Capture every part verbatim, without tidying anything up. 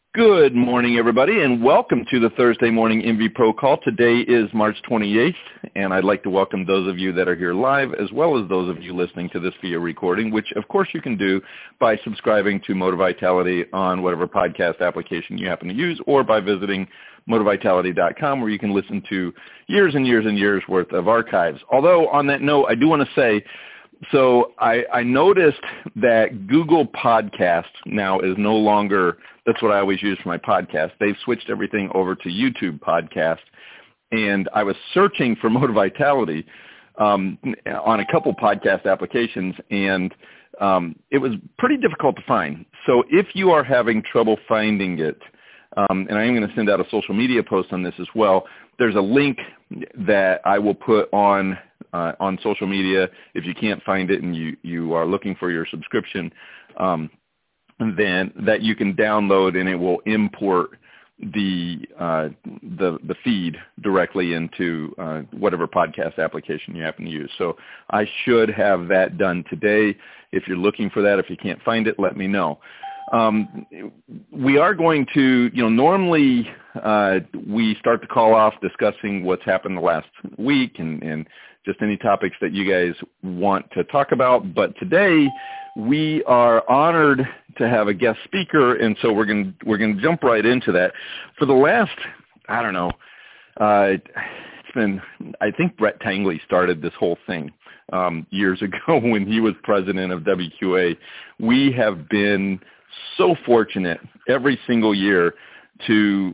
Good morning, everybody, and welcome to the Thursday Morning M V Pro Call. Today is March twenty-eighth, and I'd like to welcome those of you that are here live, as well as those of you listening to this via recording, which, of course, you can do by subscribing to Motor Vitality on whatever podcast application you happen to use, or by visiting motor vitality dot com, where you can listen to years and years and years worth of archives. Although, on that note, I do want to say, so I, I noticed that Google Podcast now is no longer, that's what I always use for my podcast. They've switched everything over to YouTube Podcast. And I was searching for Motor Vitality um, on a couple podcast applications, and um, it was pretty difficult to find. So if you are having trouble finding it, um, and I am going to send out a social media post on this as well, there's a link that I will put on Uh, on social media. If you can't find it and you, you are looking for your subscription, um, then that you can download, and it will import the uh, the the feed directly into uh, whatever podcast application you happen to use. So I should have that done today. If you're looking for that, if you can't find it, let me know. Um, we are going to, you know, normally uh, we start the call off discussing what's happened the last week and, and just any topics that you guys want to talk about. But today we are honored to have a guest speaker, and so we're going to, we're going to jump right into that. For the last, I don't know, uh, it's been, I think Brett Tangley started this whole thing um, years ago when he was president of W Q A. We have been so fortunate every single year to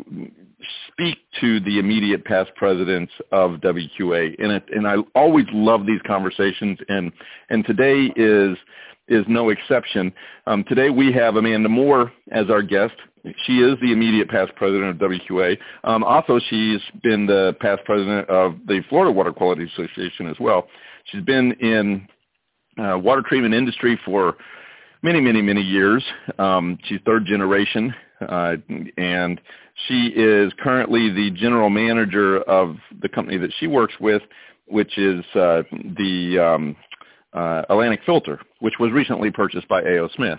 speak to the immediate past presidents of W Q A, and it, and I always love these conversations, and and today is is no exception. Um, today we have Amanda Moore as our guest. She is the immediate past president of W Q A. Um, also, she's been the past president of the Florida Water Quality Association as well. She's been in uh, water treatment industry for many, many, many years. Um, she's third generation, uh, and she is currently the general manager of the company that she works with, which is uh, the um, uh, Atlantic Filter, which was recently purchased by A O Smith.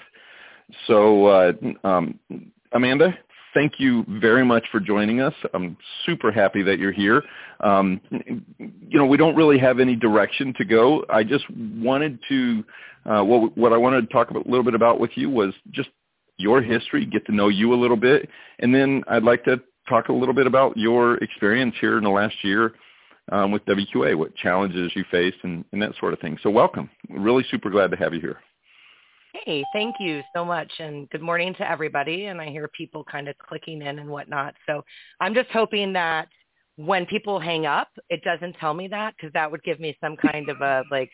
So, uh, um, Amanda, thank you very much for joining us. I'm super happy that you're here. Um, you know, we don't really have any direction to go. I just wanted to, uh, what, what I wanted to talk about, a little bit about with you was just your history, get to know you a little bit, and then I'd like to talk a little bit about your experience here in the last year um, with W Q A, what challenges you faced, and, and that sort of thing. So welcome. Really super glad to have you here. Hey, thank you so much, and good morning to everybody. And I hear people kind of clicking in and whatnot. So I'm just hoping that when people hang up, it doesn't tell me that, because that would give me some kind of a like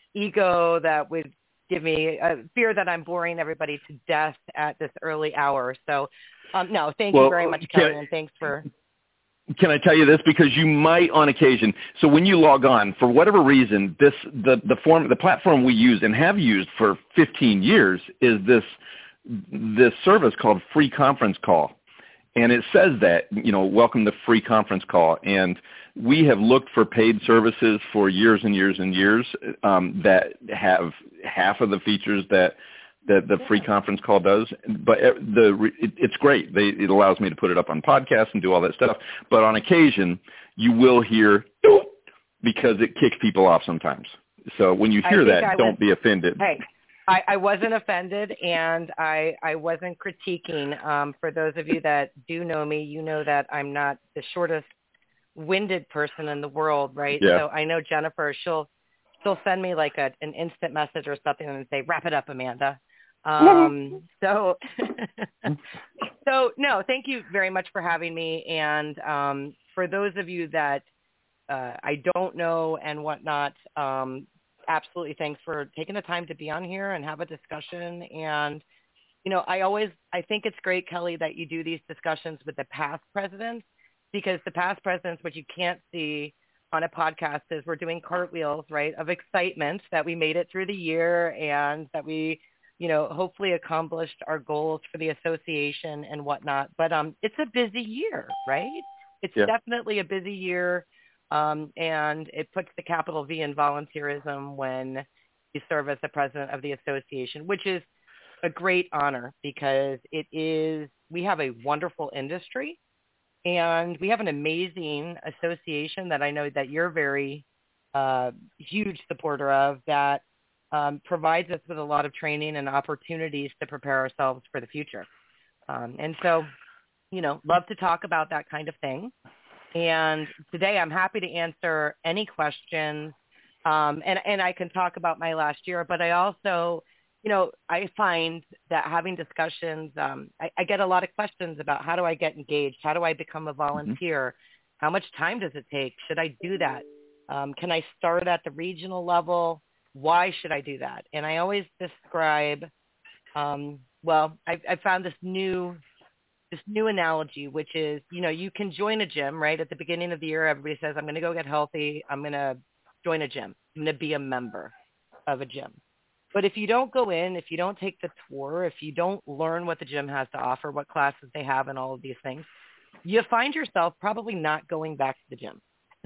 ego that would give me a fear that I'm boring everybody to death at this early hour. So um, no, thank well, you very much, Kelly, and thanks for... Can I tell you this? Because you might on occasion. So when you log on, for whatever reason, this the, the form the platform we use and have used for fifteen years is this this service called Free Conference Call. And it says that, you know, welcome to Free Conference Call. And we have looked for paid services for years and years and years um, that have half of the features that that the Free Conference Call does, but the it, it's great. They, it allows me to put it up on podcasts and do all that stuff. But on occasion, you will hear because it kicks people off sometimes. So when you hear that, I don't was, be offended. Hey, I, I wasn't offended, and I I wasn't critiquing. Um, for those of you that do know me, you know that I'm not the shortest winded person in the world, right? Yeah. So I know Jennifer, she'll she'll send me like a, an instant message or something and say, wrap it up, Amanda. Um, so, so no, thank you very much for having me. And, um, for those of you that, uh, I don't know and whatnot, um, absolutely. Thanks for taking the time to be on here and have a discussion. And, you know, I always, I think it's great, Kelly, that you do these discussions with the past presidents, because the past presidents, what you can't see on a podcast is we're doing cartwheels, right, of excitement that we made it through the year and that we, you know, hopefully accomplished our goals for the association and whatnot. But um, it's a busy year, right? It's yeah. definitely a busy year, um, and it puts the capital V in volunteerism when you serve as the president of the association, which is a great honor because it is, we have a wonderful industry and we have an amazing association that I know that you're very uh, huge supporter of that um, provides us with a lot of training and opportunities to prepare ourselves for the future. Um, and so, you know, love to talk about that kind of thing. And today I'm happy to answer any questions. Um, and, and I can talk about my last year, but I also, you know, I find that having discussions, um, I, I get a lot of questions about how do I get engaged? How do I become a volunteer? Mm-hmm. How much time does it take? Should I do that? Um, can I start at the regional level? Why should I do that? And I always describe, um, well, I, I found this new this new analogy, which is, you know, you can join a gym, right? At the beginning of the year, everybody says, I'm going to go get healthy. I'm going to join a gym. I'm going to be a member of a gym. But if you don't go in, if you don't take the tour, if you don't learn what the gym has to offer, what classes they have and all of these things, you find yourself probably not going back to the gym.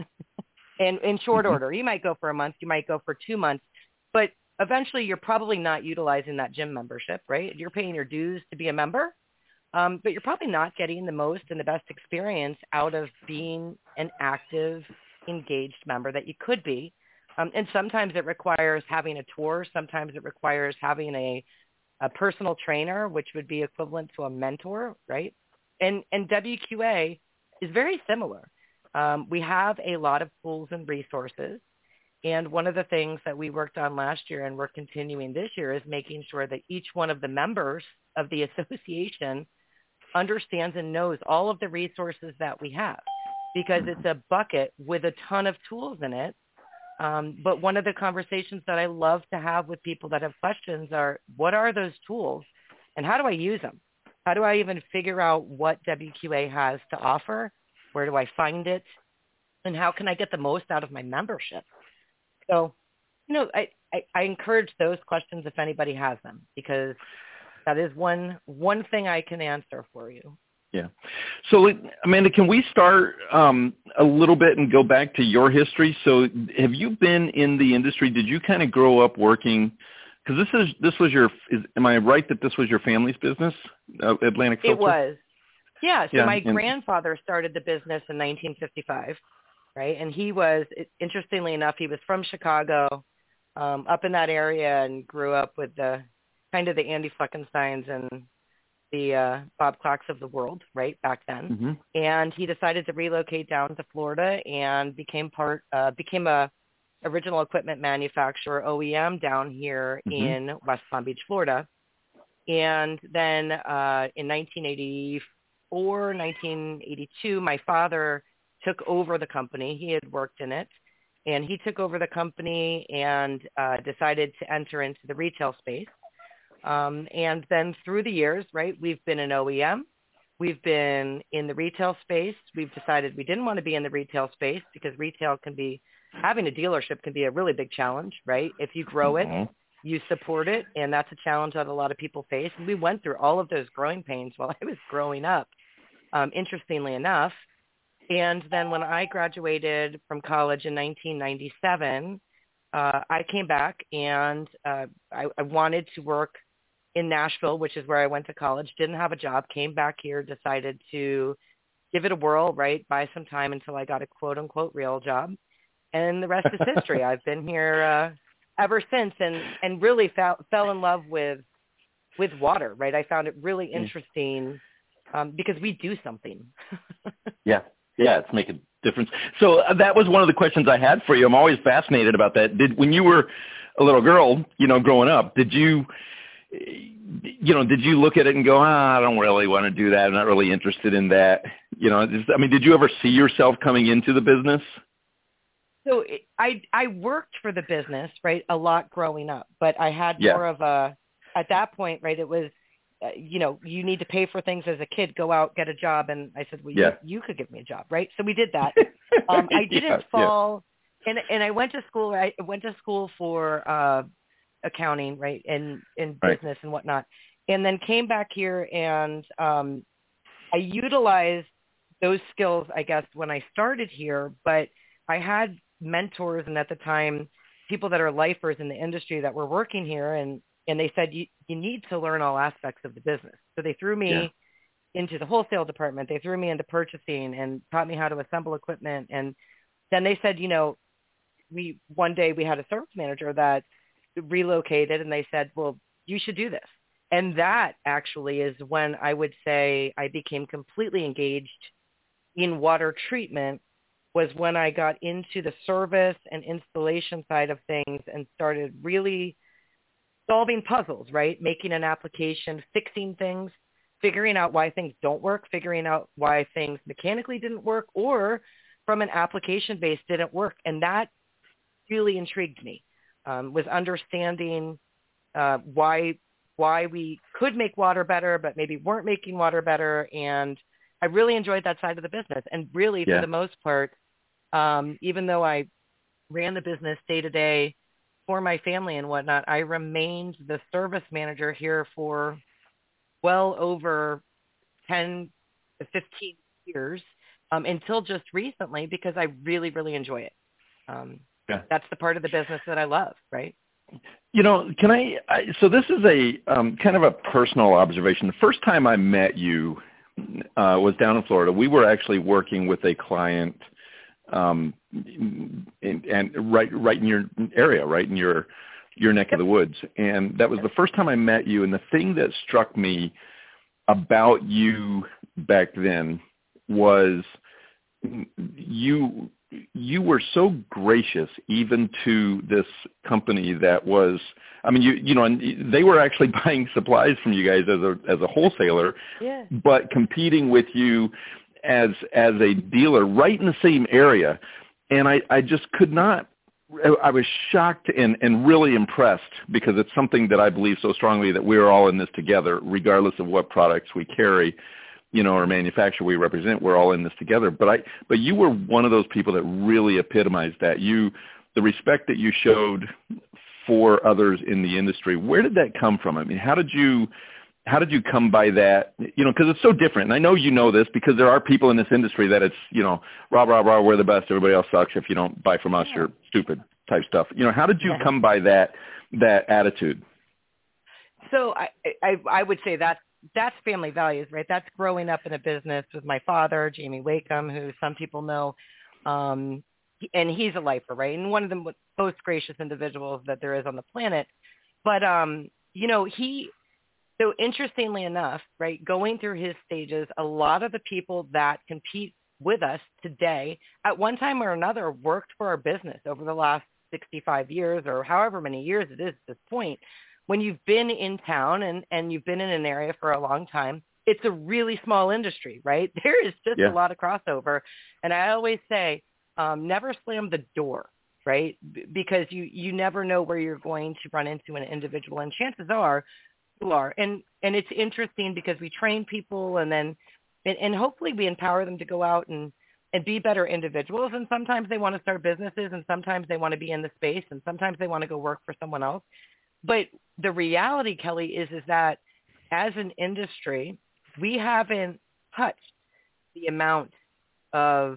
And in short mm-hmm. order, you might go for a month, you might go for two months, but eventually you're probably not utilizing that gym membership, right? You're paying your dues to be a member. Um, but you're probably not getting the most and the best experience out of being an active, engaged member that you could be. Um, and sometimes it requires having a tour. Sometimes it requires having a, a personal trainer, which would be equivalent to a mentor, right? And, and W Q A is very similar. Um, we have a lot of tools and resources. And one of the things that we worked on last year and we're continuing this year is making sure that each one of the members of the association understands and knows all of the resources that we have, because it's a bucket with a ton of tools in it. Um, but one of the conversations that I love to have with people that have questions are, what are those tools and how do I use them? How do I even figure out what W Q A has to offer? Where do I find it? And how can I get the most out of my membership? So, you know, I, I, I encourage those questions if anybody has them, because that is one one thing I can answer for you. Yeah. So, Amanda, can we start um, a little bit and go back to your history? So have you been in the industry? Did you kind of grow up working? Because this is this was your, is, am I right that this was your family's business, uh, Atlantic Filter? It was. Yeah. So yeah, my and, grandfather started the business in nineteen fifty-five, right? And he was, interestingly enough, he was from Chicago, um, up in that area, and grew up with the kind of the Andy Fleckensteins and the uh, Bob Clarks of the world, right, back then. Mm-hmm. And he decided to relocate down to Florida and became part, uh, became a original equipment manufacturer, O E M, down here mm-hmm. in West Palm Beach, Florida. And then uh, in nineteen eighty-four, nineteen eighty-two, my father took over the company. He had worked in it. And he took over the company and uh, decided to enter into the retail space. Um, and then through the years, right, we've been an O E M. We've been in the retail space. We've decided we didn't want to be in the retail space because retail can be, having a dealership can be a really big challenge, right? If you grow it, mm-hmm. you support it, and that's a challenge that a lot of people face. And we went through all of those growing pains while I was growing up, um, interestingly enough. And then when I graduated from college in nineteen ninety-seven, uh, I came back and uh, I, I wanted to work in Nashville, which is where I went to college, didn't have a job, came back here, decided to give it a whirl, right, buy some time until I got a quote-unquote real job. And the rest is history. I've been here uh, ever since and, and really fell, fell in love with with water, right? I found it really interesting um, because we do something. yeah, yeah, it's making a difference. So uh, that was one of the questions I had for you. I'm always fascinated about that. Did when you were a little girl, you know, growing up, did you – you know, did you look at it and go, ah, I don't really want to do that. I'm not really interested in that. You know, just, I mean, did you ever see yourself coming into the business? So it, I I worked for the business, right, a lot growing up, but I had yeah. more of a, at that point, right, it was, uh, you know, you need to pay for things as a kid, go out, get a job. And I said, well, yeah. you, you could give me a job, right? So we did that. um, I didn't yeah, fall, yeah. and and I went to school, I went to school for uh accounting, right, and in right. business and whatnot, and then came back here and um, I utilized those skills, I guess, when I started here, but I had mentors and at the time people that are lifers in the industry that were working here, and and they said, you, you need to learn all aspects of the business. So they threw me Yeah. into the wholesale department. They threw me into purchasing and taught me how to assemble equipment. And then they said, you know, we, one day we had a service manager that relocated, and they said, well, you should do this. And that actually is when I would say I became completely engaged in water treatment, was when I got into the service and installation side of things and started really solving puzzles, right? Making an application, fixing things, figuring out why things don't work, figuring out why things mechanically didn't work, or from an application base didn't work. And that really intrigued me, um, was understanding uh, why why we could make water better, but maybe weren't making water better. And I really enjoyed that side of the business. And really, Yeah. for the most part, um, even though I ran the business day to day for my family and whatnot, I remained the service manager here for well over ten to fifteen years, um, until just recently, because I really, really enjoy it. Um, Yeah. That's the part of the business that I love, right? You know, can I, I so this is a um, kind of a personal observation. The first time I met you uh, was down in Florida. We were actually working with a client um, in, and right right in your area, right in your your neck of the woods. And that was the first time I met you. And the thing that struck me about you back then was you you were so gracious even to this company that was, I mean, you you know, and they were actually buying supplies from you guys as a as a wholesaler, Yeah. but competing with you as as a dealer right in the same area. And I, I just could not, I was shocked and, and really impressed, because it's something that I believe so strongly, that we're all in this together, regardless of what products we carry, you know, or manufacturer we represent. We're all in this together. But I, but you were one of those people that really epitomized that. You, the respect that you showed for others in the industry. Where did that come from? I mean, how did you, how did you come by that? You know, because it's so different. And I know you know this, because there are people in this industry that it's, you know, rah, rah, rah, we're the best. Everybody else sucks. If you don't buy from us, you're stupid type stuff. You know, how did you Yeah. come by that, that attitude? So I, I, I would say that's, that's family values, right? That's growing up in a business with my father, Jamie Wakeham, who some people know, um, and he's a lifer, right? And one of the most gracious individuals that there is on the planet. But, um, you know, he, so interestingly enough, right, going through his stages, a lot of the people that compete with us today at one time or another worked for our business over the last sixty-five years or however many years it is at this point. When you've been in town and, and you've been in an area for a long time, it's a really small industry, right? There is just Yeah. a lot of crossover. And I always say, um, never slam the door, right? B- because you, you never know where you're going to run into an individual. And chances are you are. And, and it's interesting because we train people, and then, and, and hopefully we empower them to go out and, and be better individuals. And sometimes they want to start businesses, and sometimes they want to be in the space, and sometimes they want to go work for someone else. But the reality, Kelly, is, is that as an industry, we haven't touched the amount of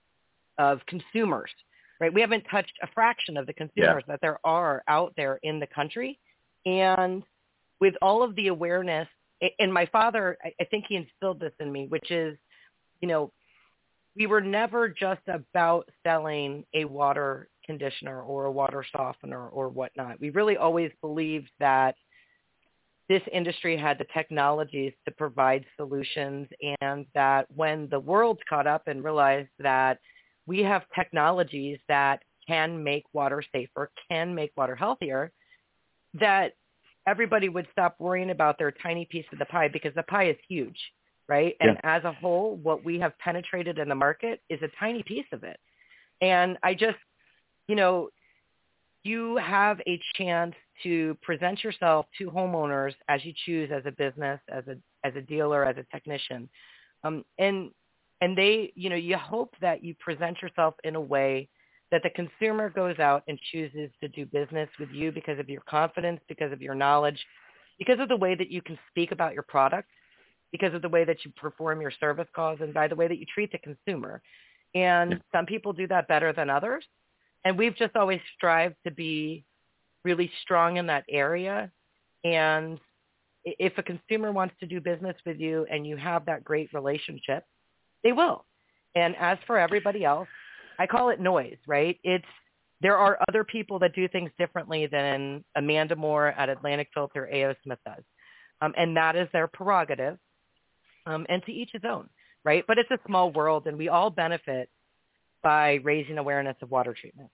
of consumers, right? We haven't touched a fraction of the consumers Yeah. that there are out there in the country. And with all of the awareness, and my father, I think he instilled this in me, which is, you know, we were never just about selling a water conditioner or a water softener or whatnot. We really always believed that this industry had the technologies to provide solutions, and that when the world caught up and realized that we have technologies that can make water safer, can make water healthier, that everybody would stop worrying about their tiny piece of the pie, because the pie is huge. Right. And Yeah. as a whole, what we have penetrated in the market is a tiny piece of it. And I just, you know, you have a chance to present yourself to homeowners as you choose, as a business, as a, as a dealer, as a technician. Um, and, and they, you know, you hope that you present yourself in a way that the consumer goes out and chooses to do business with you because of your confidence, because of your knowledge, because of the way that you can speak about your product, because of the way that you perform your service calls, and by the way that you treat the consumer. And Yeah. some people do that better than others. And we've just always strived to be really strong in that area. And if a consumer wants to do business with you and you have that great relationship, they will. And as for everybody else, I call it noise, right? It's there are other people that do things differently than Amanda Moore at Atlantic Filter A O Smith does. Um, and that is their prerogative. Um, and to each his own, right? But it's a small world, and we all benefit by raising awareness of water treatment.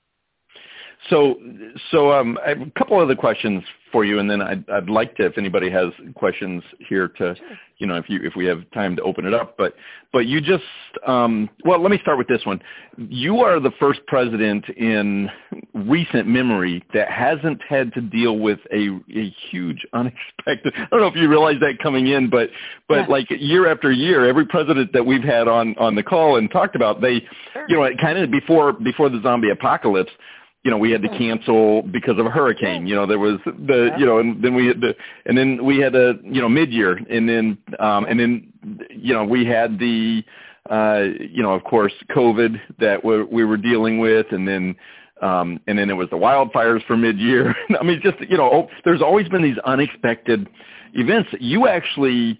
So, so um, I have a couple other questions for you, and then I'd, I'd like to, if anybody has questions here, to, Sure. you know, if you if we have time to open it up. But, but you just, um, well, let me start with this one. You are the first president in recent memory that hasn't had to deal with a, a huge unexpected. I don't know if you realize that coming in, but, but yeah. like year after year, every president that we've had on on the call and talked about, they, sure. you know, kind of before before the zombie apocalypse. You know, we had to cancel because of a hurricane. You know, there was the, yeah. you know, and then we had the, and then we had a, you know, mid-year, and then, um, and then, you know, we had the, uh, you know, of course, COVID that we, we were dealing with, and then, um, and then it was the wildfires for mid-year. I mean, just, you know, there's always been these unexpected events. You actually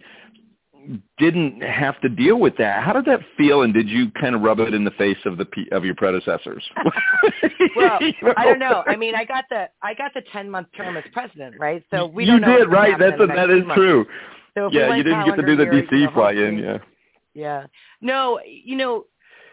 didn't have to deal with that. How did that feel, and did you kind of rub it in the face of the of your predecessors? Well, you know? I don't know. I mean, I got the I got the ten month term as president, right? So we you don't know. did, right? That's a, that is true. So yeah, you didn't get to do the D C year, fly in. Yeah. Yeah. No, you know,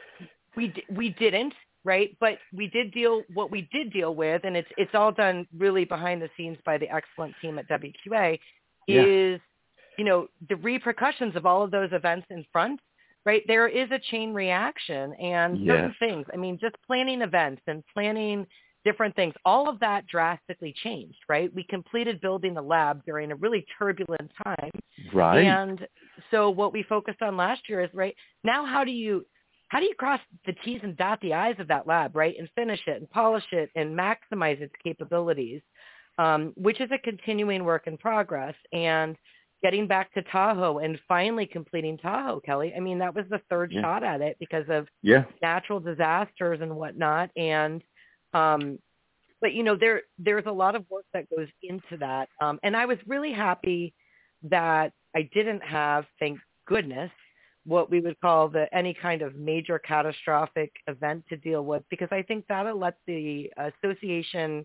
we we didn't, right? But we did deal what we did deal with, and it's it's all done really behind the scenes by the excellent team at W Q A. Yeah. Is you know, the repercussions of all of those events in front, right? There is a chain reaction and yes. certain things. I mean, just planning events and planning different things, all of that drastically changed, right? We completed building the lab during a really turbulent time. Right. And so what we focused on last year is, right, now how do you, how do you cross the T's and dot the I's of that lab, right? And finish it and polish it and maximize its capabilities, um, which is a continuing work in progress. And getting back to Tahoe and finally completing Tahoe, Kelly. I mean, that was the third yeah. shot at it because of yeah. natural disasters and whatnot. And, um, but you know, there, there's a lot of work that goes into that. Um, and I was really happy that I didn't have, thank goodness, what we would call the, any kind of major catastrophic event to deal with, because I think that'll let the association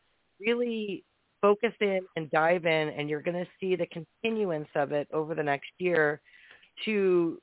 really focus in and dive in, and you're going to see the continuance of it over the next year to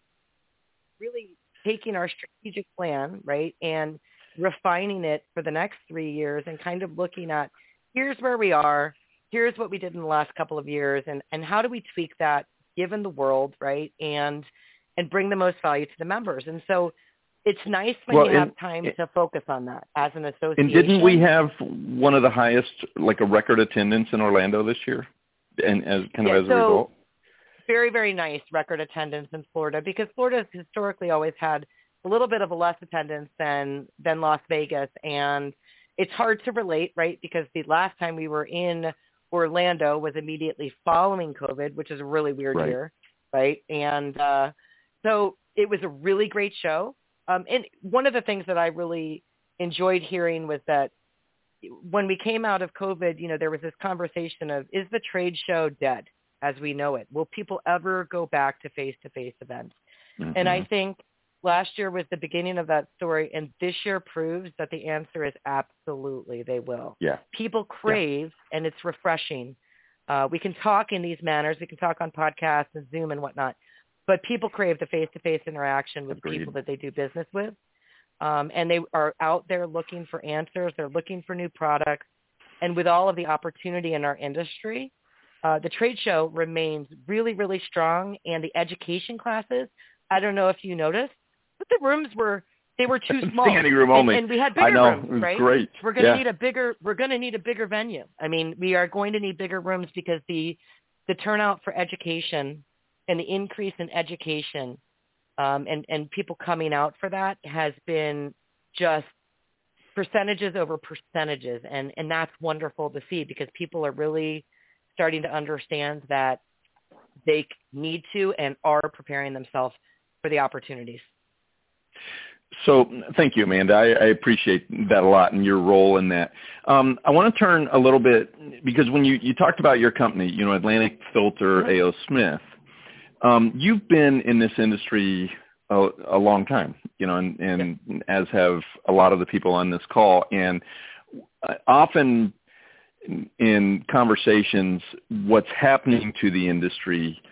really taking our strategic plan, right, and refining it for the next three years and kind of looking at here's where we are, here's what we did in the last couple of years, and, and how do we tweak that given the world, right, and and bring the most value to the members. And so it's nice when well, you and, have time to focus on that as an association. And didn't we have one of the highest, like a record attendance in Orlando this year, and as kind yeah, of as so a result? Very, very nice record attendance in Florida, because Florida has historically always had a little bit of a less attendance than than Las Vegas, and it's hard to relate, right? Because the last time we were in Orlando was immediately following COVID, which is a really weird right. year, right? And uh, so it was a really great show. Um, and one of the things that I really enjoyed hearing was that when we came out of COVID, you know, there was this conversation of, is the trade show dead as we know it? Will people ever go back to face-to-face events? Mm-hmm. And I think last year was the beginning of that story, and this year proves that the answer is absolutely they will. Yeah. People crave, yeah. and it's refreshing. Uh, we can talk in these manners. We can talk on podcasts and Zoom and whatnot. But people crave the face-to-face interaction with Agreed. people that they do business with. Um, and they are out there looking for answers. They're looking for new products. And with all of the opportunity in our industry, uh, the trade show remains really, really strong. And the education classes, I don't know if you noticed, but the rooms were, they were too small. Standing room only. And, and we had bigger I know. rooms, it was right? Great. We're going to yeah. need a bigger, we're going to need a bigger venue. I mean, we are going to need bigger rooms because the, the turnout for education and the increase in education um, and, and people coming out for that has been just percentages over percentages. And, and that's wonderful to see because people are really starting to understand that they need to and are preparing themselves for the opportunities. So thank you, Amanda. I, I appreciate that a lot and your role in that. Um, I want to turn a little bit, because when you, you talked about your company, you know, Atlantic Filter, A O. Smith, um, you've been in this industry a, a long time, you know, and, and yeah. as have a lot of the people on this call. And often in conversations, what's happening to the industry,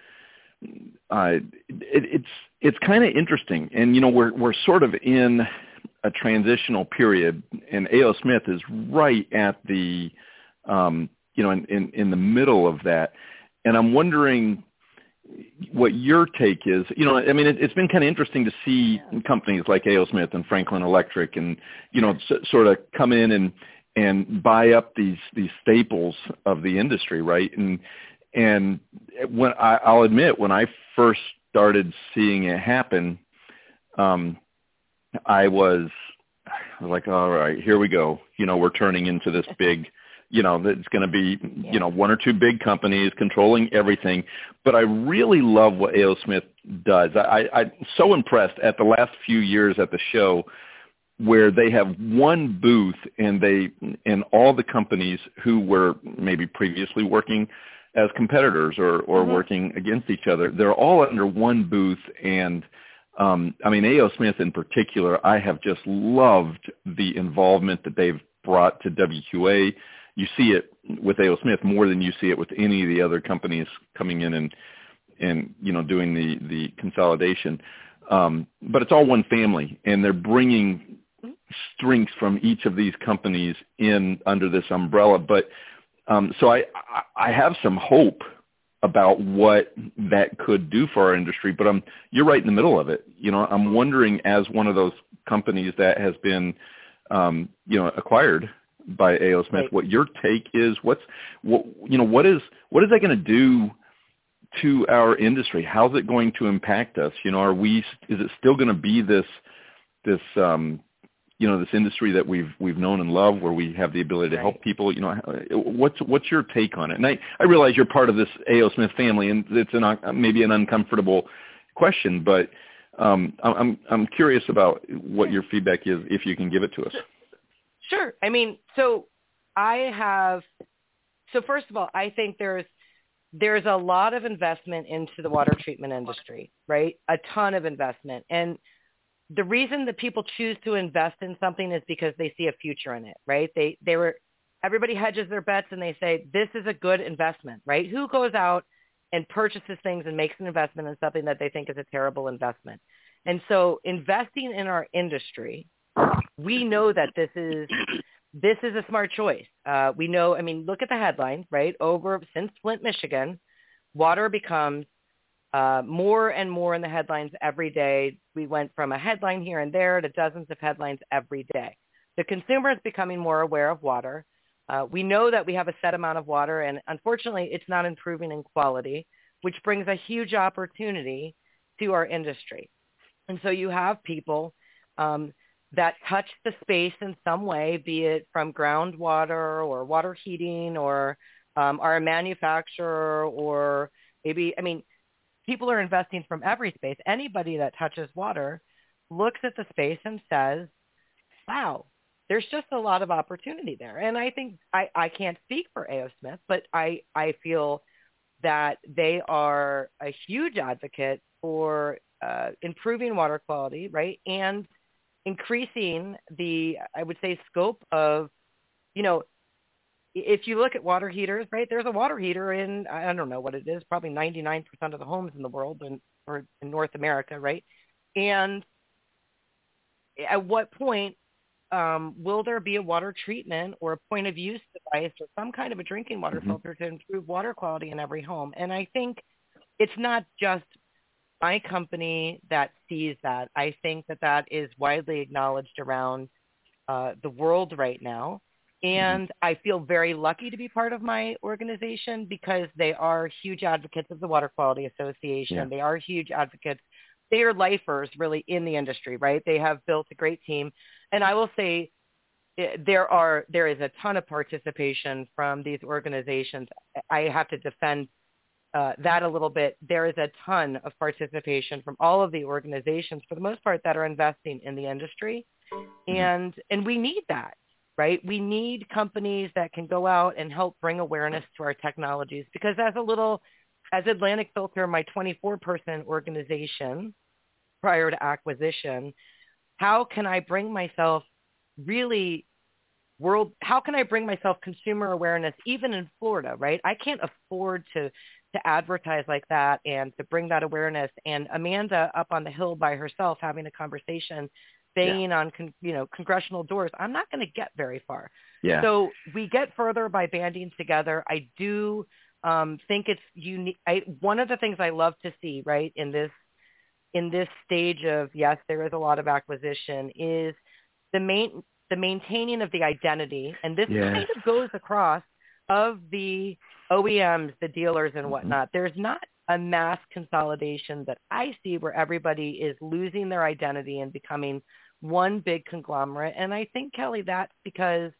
uh, it, it's it's kind of interesting. And, you know, we're we're sort of in a transitional period, and A O. Smith is right at the, um, you know, in, in, in the middle of that. And I'm wondering what your take is. You know, I mean, it, it's been kind of interesting to see companies like A O. Smith and Franklin Electric and, you know, s- sort of come in and and buy up these these staples of the industry, right? And and when I, I'll admit, when I first started seeing it happen, um, I was, I was like, all right, here we go. You know, we're turning into this big, you know, it's going to be, yeah. you know, one or two big companies controlling everything. But I really love what A O. Smith does. I, I'm so impressed at the last few years at the show, where they have one booth and they, and all the companies who were maybe previously working as competitors or, or mm-hmm. working against each other, they're all under one booth. And um, I mean, A O. Smith in particular, I have just loved the involvement that they've brought to W Q A. You see it with A O. Smith more than you see it with any of the other companies coming in and, and, you know, doing the, the consolidation. Um, but it's all one family, and they're bringing strengths from each of these companies in under this umbrella. But um, so I, I have some hope about what that could do for our industry, but I'm, you're right in the middle of it. You know, I'm wondering, as one of those companies that has been, um, you know, acquired by A O. Smith, right. what your take is. What's, what, you know, what is, what is that going to do to our industry? How's it going to impact us? You know, are we, is it still going to be this, this, um, you know, this industry that we've, we've known and loved, where we have the ability to right. help people? You know, what's, what's your take on it? And I, I realize you're part of this A O. Smith family, and it's an, maybe an uncomfortable question, but um, I'm, I'm curious about what your feedback is, if you can give it to us. Sure. I mean, so I have, so first of all, I think there's, there's a lot of investment into the water treatment industry, right? A ton of investment. And the reason that people choose to invest in something is because they see a future in it, right? They, they were, everybody hedges their bets and they say, this is a good investment, right? Who goes out and purchases things and makes an investment in something that they think is a terrible investment? And so investing in our industry, we know that this is, this is a smart choice. Uh, we know, I mean, look at the headlines, right? Over since Flint, Michigan, water becomes uh, more and more in the headlines every day. We went from a headline here and there to dozens of headlines every day. The consumer is becoming more aware of water. Uh, we know that we have a set amount of water, and unfortunately, it's not improving in quality, which brings a huge opportunity to our industry. And so you have people um, that touch the space in some way, be it from groundwater or water heating, or um, are a manufacturer, or maybe, I mean, people are investing from every space. Anybody that touches water looks at the space and says, wow, there's just a lot of opportunity there. And I think, I, I can't speak for A O. Smith, but I, I feel that they are a huge advocate for uh, improving water quality, right? And increasing the, I would say, scope of, you know, if you look at water heaters, right, there's a water heater in, I don't know what it is, probably ninety-nine percent of the homes in the world, in, or in North America, right? And at what point um, will there be a water treatment or a point of use device or some kind of a drinking water mm-hmm. filter to improve water quality in every home? And I think it's not just my company that sees that. I think that that is widely acknowledged around uh, the world right now. And mm-hmm. I feel very lucky to be part of my organization, because they are huge advocates of the Water Quality Association. Yeah. They are huge advocates. They are lifers really in the industry, right? They have built a great team. And I will say there are, there is a ton of participation from these organizations. I have to defend uh, that a little bit, there is a ton of participation from all of the organizations, for the most part, that are investing in the industry. And and we need that, right? We need companies that can go out and help bring awareness to our technologies. Because as a little, as Atlantic Filter, my twenty-four person organization prior to acquisition, how can I bring myself really world, how can I bring myself consumer awareness even in Florida, right? I can't afford to to advertise like that and to bring that awareness. And Amanda up on the Hill by herself having a conversation, banging yeah. on, con, you know, congressional doors, I'm not going to get very far. Yeah. So we get further by banding together. I do um, think it's unique. I, one of the things I love to see, right, in this in this stage of, yes, there is a lot of acquisition, is the main the maintaining of the identity, and this yes. kind of goes across of the O E Ms, the dealers and whatnot. Mm-hmm. There's not a mass consolidation that I see where everybody is losing their identity and becoming one big conglomerate. And I think, Kelly, that's because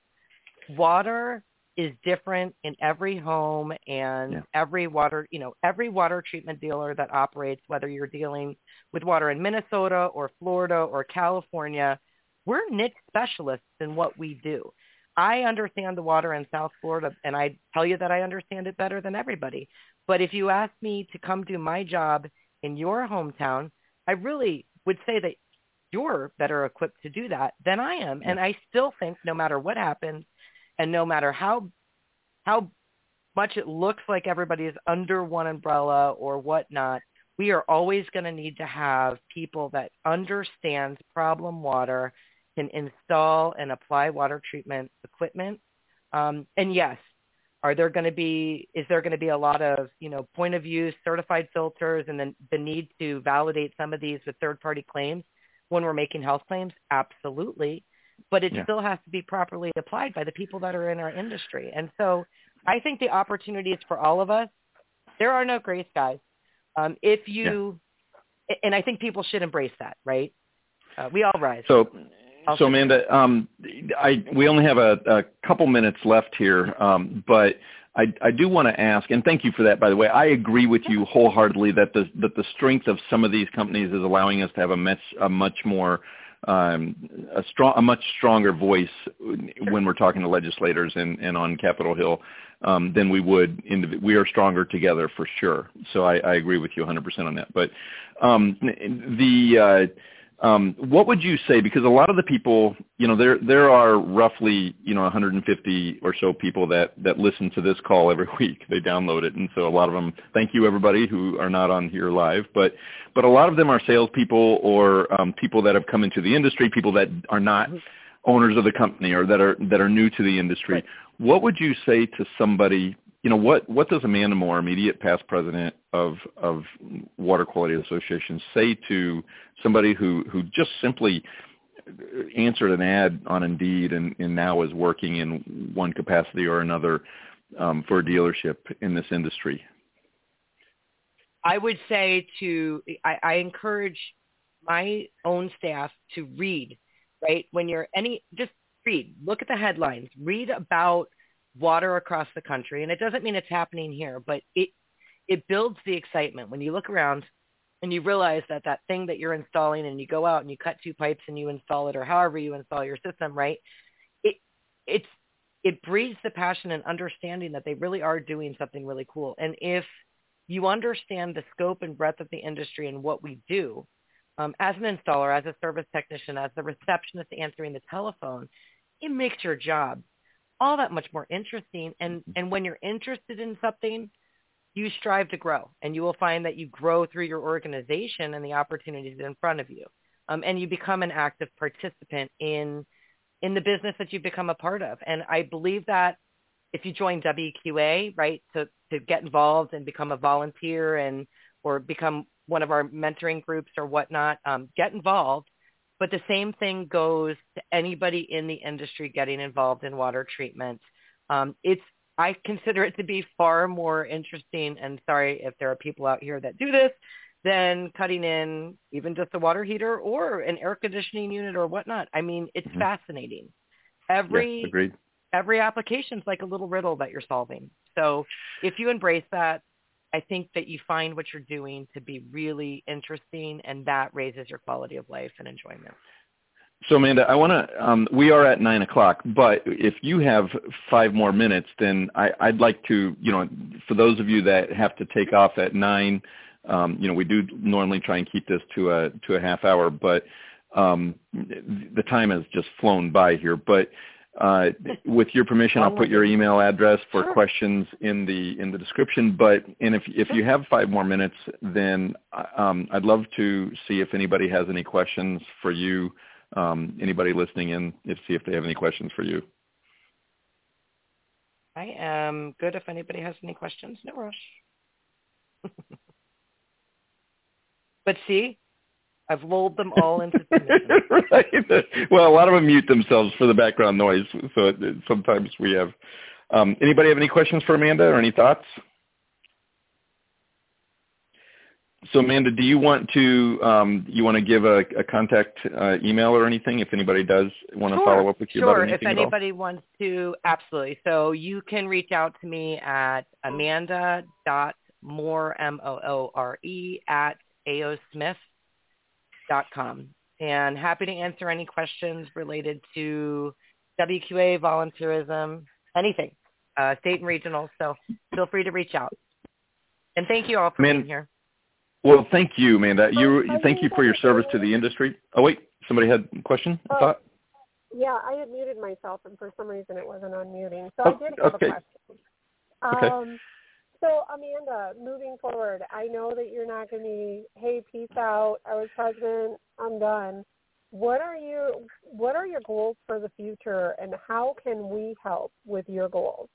water is different in every home and yeah. every water, you know, every water treatment dealer that operates, whether you're dealing with water in Minnesota or Florida or California, we're niche specialists in what we do. I understand the water in South Florida, and I tell you that I understand it better than everybody. But if you ask me to come do my job in your hometown, I really would say that you're better equipped to do that than I am. And I still think no matter what happens and no matter how how much it looks like everybody is under one umbrella or whatnot, we are always going to need to have people that understands problem water, can install and apply water treatment equipment. Um, and yes, are there going to be, is there going to be a lot of, you know, point of use certified filters and then the need to validate some of these with third-party claims when we're making health claims? Absolutely. But it yeah. still has to be properly applied by the people that are in our industry. And so I think the opportunity is for all of us. There are no gray skies. Um, if you, yeah. and I think people should embrace that, right? Uh, we all rise. So, So Amanda, um, I, we only have a, a couple minutes left here, um, but I, I do want to ask, and thank you for that, by the way. I agree with you wholeheartedly that the that the strength of some of these companies is allowing us to have a much a much more um, a strong a much stronger voice when we're talking to legislators and, and on Capitol Hill um, than we would. In, we are stronger together for sure. So I, I agree with you one hundred percent on that. But um, the uh, Um, what would you say? Because a lot of the people, you know, there there are roughly, you know, one hundred fifty or so people that, that listen to this call every week. They download it, and so a lot of them. Thank you, everybody who are not on here live, but but a lot of them are salespeople or um, people that have come into the industry, people that are not owners of the company or that are that are new to the industry. Right. What would you say to somebody? You know, what, what does Amanda Moore, immediate past president of, of Water Quality Association, say to somebody who, who just simply answered an ad on Indeed and, and now is working in one capacity or another um, for a dealership in this industry? I would say to, I, I encourage my own staff to read, right? When you're any, just read, look at the headlines, read about water across the country. And it doesn't mean it's happening here, but it it builds the excitement when you look around and you realize that that thing that you're installing, and you go out and you cut two pipes and you install it, or however you install your system, right? It it's it breeds the passion and understanding that they really are doing something really cool. And if you understand the scope and breadth of the industry and what we do, um, as an installer, as a service technician, as the receptionist answering the telephone, it makes your job all that much more interesting. And, and when you're interested in something, you strive to grow, and you will find that you grow through your organization and the opportunities in front of you. Um, and you become an active participant in, in the business that you become a part of. And I believe that if you join W Q A, right, to, to get involved and become a volunteer and, or become one of our mentoring groups or whatnot, um, get involved. But the same thing goes to anybody in the industry getting involved in water treatment. Um, it's I consider it to be far more interesting, and sorry if there are people out here that do this, than cutting in even just a water heater or an air conditioning unit or whatnot. I mean, it's mm-hmm. fascinating. Every yeah, agreed. Every application is like a little riddle that you're solving. So if you embrace that, I think that you find what you're doing to be really interesting, and that raises your quality of life and enjoyment. So, Amanda, I want to, um, we are at nine o'clock, but if you have five more minutes, then I, I'd like to, you know, for those of you that have to take off at nine, um, you know, we do normally try and keep this to a, to a half hour, but um, the time has just flown by here. But uh, with your permission, I'll put your email address for sure. questions in the, in the description. But, and if, if you have five more minutes, then um, I'd love to see if anybody has any questions for you. Um, anybody listening in, if see if they have any questions for you. I am good if anybody has any questions. No rush. But see, I've lulled them all into submission. Right. Well, a lot of them mute themselves for the background noise, so it, sometimes we have. Um, anybody have any questions for Amanda or any thoughts? So, Amanda, do you want to um, you want to give a, a contact uh, email or anything if anybody does want to sure, follow up with you sure. about anything If anybody at all? wants to, absolutely. So you can reach out to me at amanda dot moore, M O O R E, at a o smith dot com. And happy to answer any questions related to W Q A, volunteerism, anything, uh, state and regional. So feel free to reach out. And thank you all for Man- being here. Well, thank you, Amanda. You, thank you for your service to the industry. Oh, wait, somebody had a question, I thought? Yeah, I had muted myself, and for some reason it wasn't unmuting. So oh, I did have okay. a question. Okay. Um, so, Amanda, moving forward, I know that you're not going to be, hey, peace out, I was president, I'm done. What are your, what are your goals for the future, and how can we help with your goals?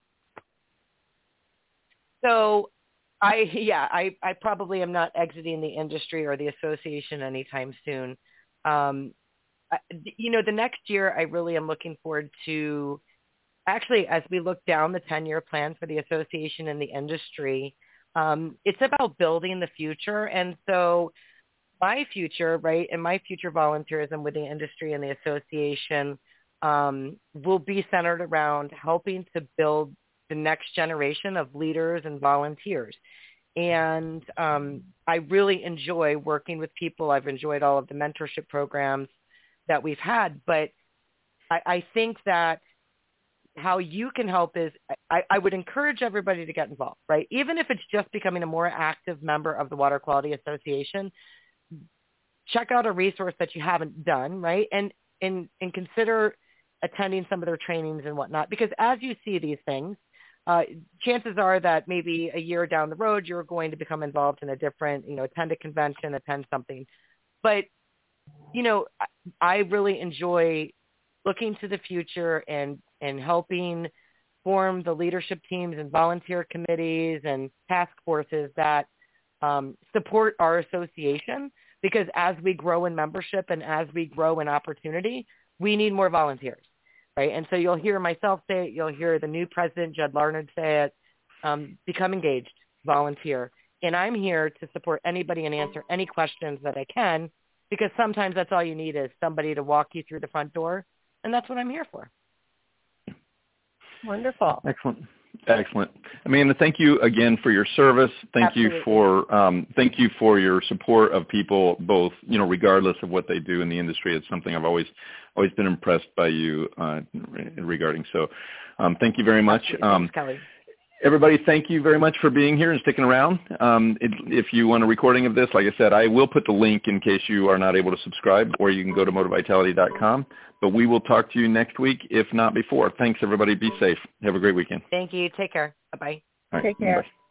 So, I yeah, I, I probably am not exiting the industry or the association anytime soon. Um, I, you know, the next year I really am looking forward to, actually, as we look down the ten-year plan for the association and the industry, um, it's about building the future. And so my future, right, and my future volunteerism with the industry and the association um, will be centered around helping to build the next generation of leaders and volunteers. And um, I really enjoy working with people. I've enjoyed all of the mentorship programs that we've had. But I, I think that how you can help is I, I would encourage everybody to get involved, right? Even if it's just becoming a more active member of the Water Quality Association, check out a resource that you haven't done, right? And, and, and consider attending some of their trainings and whatnot. Because as you see these things, Uh, chances are that maybe a year down the road, you're going to become involved in a different, you know, attend a convention, attend something. But, you know, I, I really enjoy looking to the future and, and helping form the leadership teams and volunteer committees and task forces that um, support our association. Because as we grow in membership and as we grow in opportunity, we need more volunteers. Right, and so you'll hear myself say it. You'll hear the new president, Judd Larnard, say it. Um, become engaged, volunteer, and I'm here to support anybody and answer any questions that I can, because sometimes that's all you need is somebody to walk you through the front door, and that's what I'm here for. Wonderful. Excellent. Excellent. Amanda, thank you again for your service. Thank Absolutely. you for um, thank you for your support of people, both, you know, regardless of what they do in the industry. It's something I've always always been impressed by you uh, regarding. So, um, thank you very much. Um, Thanks, Kelly. Everybody, thank you very much for being here and sticking around. Um, it, if you want a recording of this, like I said, I will put the link in case you are not able to subscribe, or you can go to motor vitality dot com. But we will talk to you next week, if not before. Thanks, everybody. Be safe. Have a great weekend. Thank you. Take care. Bye-bye. All right. Take care. Bye.